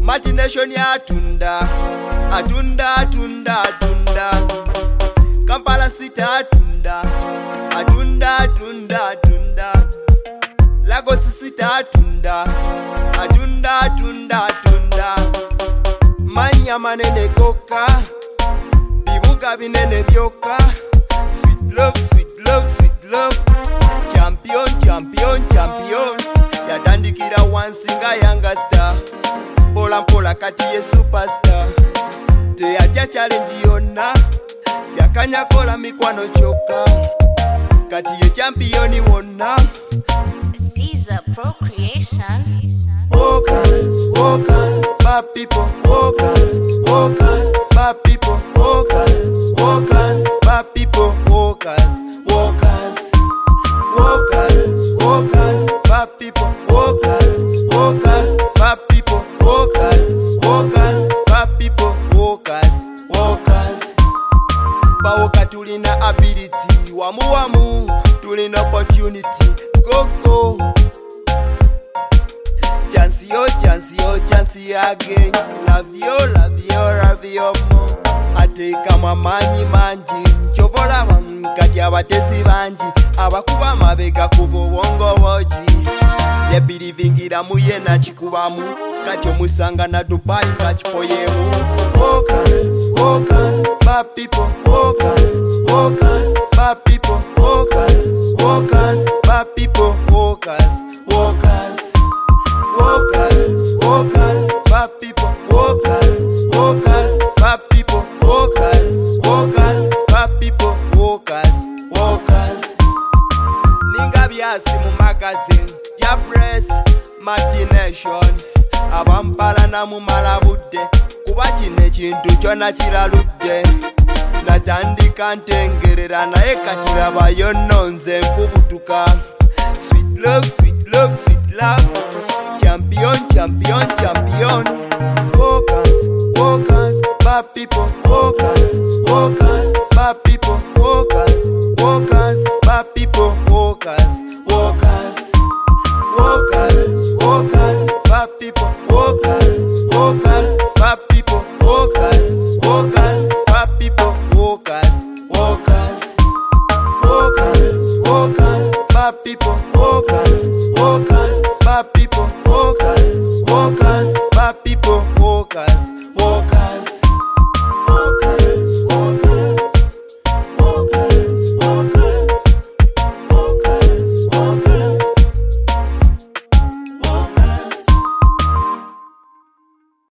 Nation ya atunda Kampala City atunda Lagos City atunda Manyama nene koka Bibuga binene byoka Sweet love Champion Yatandikira wansinga younger star Mpola kati ye superstar Teyatya challenge yonna Yakanya kola mikwano choka Kati ye championi wonna Caesar Procreation. Walkers, bad people. Walkers, bad people. Walkers, bad people. Walkers, bad people. Walkers, bad people. Walkers, bad people. Walkers. Bawoka tulina ability, wamu tulina opportunity. Go. Chance again. Love you more. Ateka mamanyi manji Chovola kati abatesi banji Abakuba mabega kubo wongo woji Ye belivingira muye na chikubamu Kati omusanga na Dubai kachipoyemu Walkers, bad people. Walkers, bad people. Walkers, bad people. Walkers, bad people. Walkers, bad people. Bad people. Walkers. Ninga byasi mu magazine ya press Nation. Abampala na mu malabudde kuba kino ekintu kyonna kiraludde. Natandika ntengerera naye kakiraba yonno nze nfubutuka. Sweet love Champion Walkers, bad people. Walkers, bad people. Walkers, bad people. Walkers, bad people. Walkers, bad people. Walkers, bad people. Walkers, bad people. Walkers,